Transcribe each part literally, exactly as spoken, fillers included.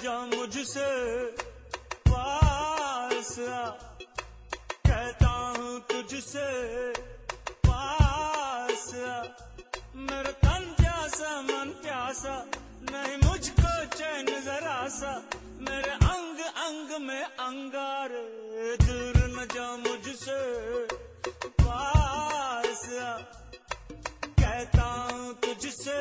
जा मुझसे पास आ, कहता हूँ तुझसे पास आ। मेरा तन प्यासा मन प्यासा, नहीं मुझको चैन जरा सा, मेरे अंग अंग में अंगारे, दूर न जा मुझसे पास आ, कहता हूँ तुझसे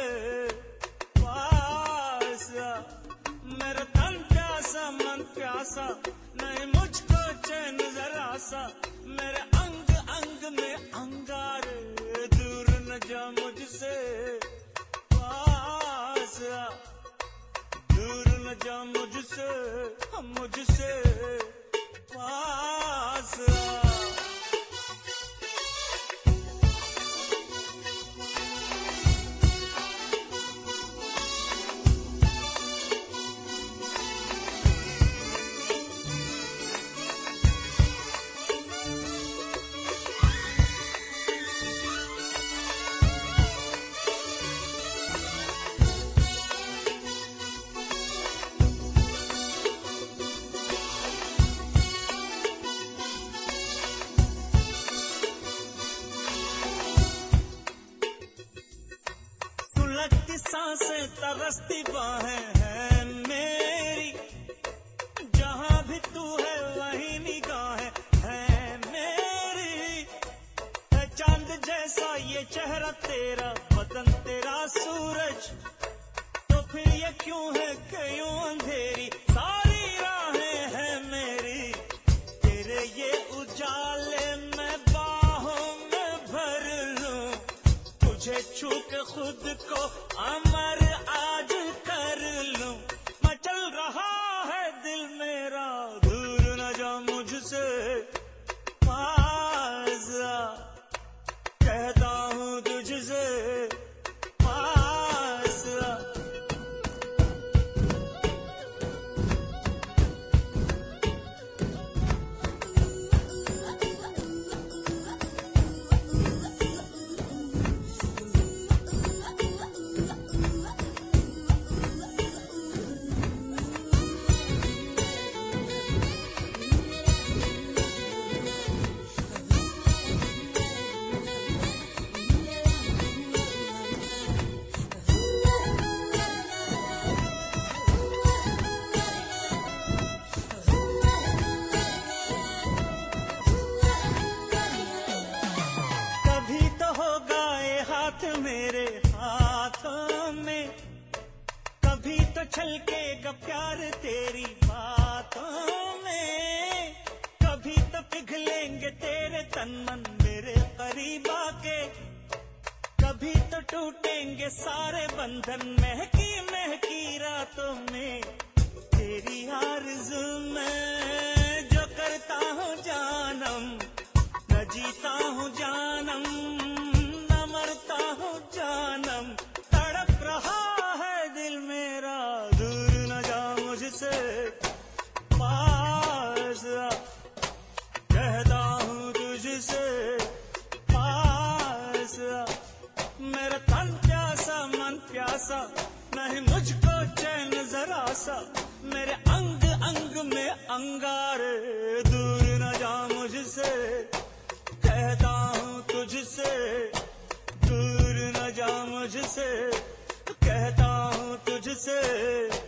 पास आ। मेरा तन प्यासा मन प्यासा, नहीं मुझको चैन जरा सा, मेरे अंग अंग में अंगारे, दूर न जा मुझसे पास आ, दूर न जा मुझसे मुझसे पास आ। लगती सांसें तरसती बाहें हैं मेरी, जहां भी तू है वहीं निगाहें हैं मेरी। है चांद जैसा ये चेहरा तेरा, बदन तेरा सूरज, तो फिर ये क्यों है क्यों अंधेरी, सारी राहें हैं मेरी। तेरे ये उजाले में बाहों में भर लूं, तुझे छू के खुद को अमर आज कर लूं। मचल रहा है दिल मेरा, दूर न जा मुझसे पास आ, कहता हूँ तुझसे पास आ। मेरे हाथों में कभी तो छलकेगा प्यार तेरी बातों में, कभी तो पिघलेंगे तेरे तन मन मेरे करीब आके, कभी तो टूटेंगे सारे बंधन महकी महकी रातों में। तेरी आरज़ू में जो करता हूँ जानम, न जीता हूँ जानम मरता हूँ जानम, तड़प रहा है दिल मेरा, दूर न जा मुझसे पास आ, कहता हूँ तुझसे पास आ। मेरा तन प्यासा मन प्यासा, नहीं मुझको चैन जरा सा, मेरे अंग अंग में अंगारे, दूर न जा मुझसे कहता हूँ तुझसे, दूर न जा मुझसे कहता हूँ तुझसे।